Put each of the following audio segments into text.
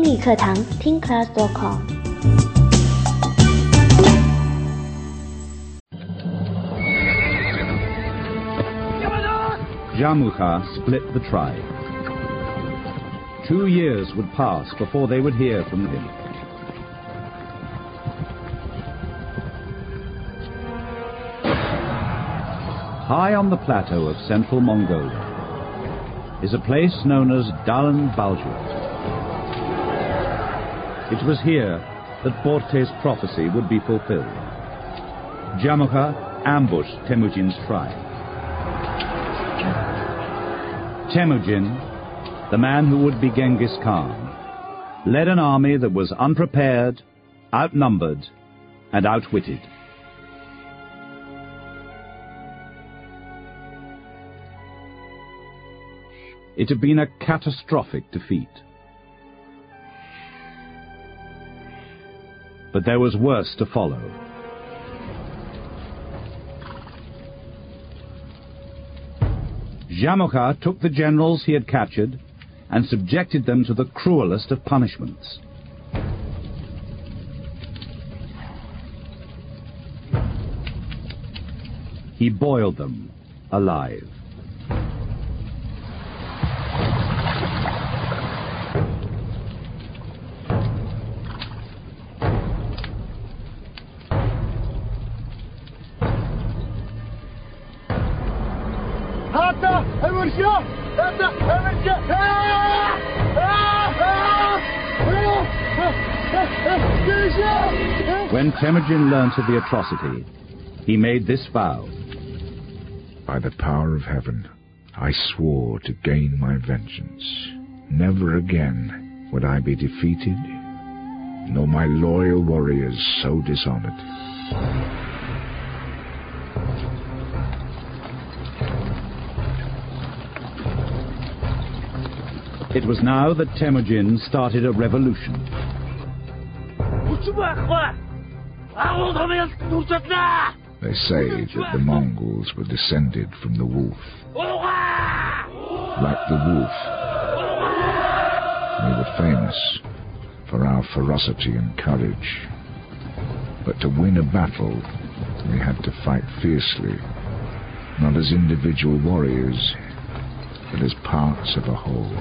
英语课堂听 class.com。 Jamukha split the tribe. 2 years would pass before they would hear from him. High on the plateau of central Mongolia is a place known as Dalan Baljuit. It was here that Borte's prophecy would be fulfilled. Jamukha ambushed Temujin's tribe. Temujin, the man who would be Genghis Khan, led an army that was unprepared, outnumbered, and outwitted. It had been a catastrophic defeat. But there was worse to follow. Jamukha took the generals he had captured and subjected them to the cruelest of punishments. He boiled them alive. When Temujin learnt of the atrocity, he made this vow. By the power of heaven, I swore to gain my vengeance. Never again would I be defeated, nor my loyal warriors so dishonored. It was now that Temujin started a revolution. They say that the Mongols were descended from the wolf. Like the wolf, we were famous for our ferocity and courage. But to win a battle, we had to fight fiercely, not as individual warriors, but as parts of a whole.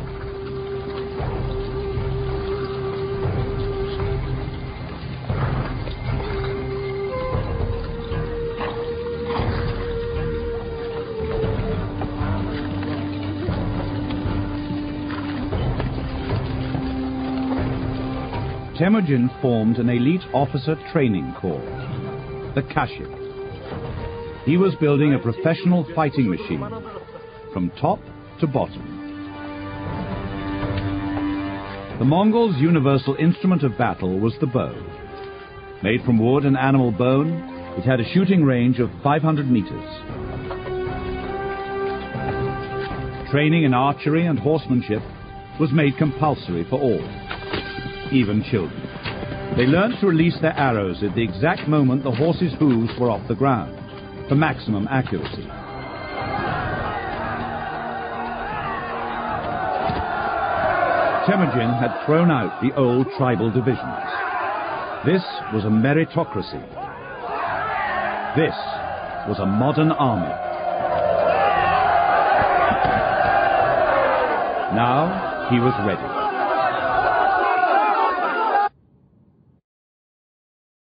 Temujin formed an elite officer training corps, the Kashif. He was building a professional fighting machine, from top to bottom. The Mongols' universal instrument of battle was the bow. Made from wood and animal bone, it had a shooting range of 500 meters. Training in archery and horsemanship was made compulsory for all, even children. They learned to release their arrows at the exact moment the horse's hooves were off the ground, for maximum accuracy. Temujin had thrown out the old tribal divisions. This was a meritocracy. This was a modern army. Now he was ready.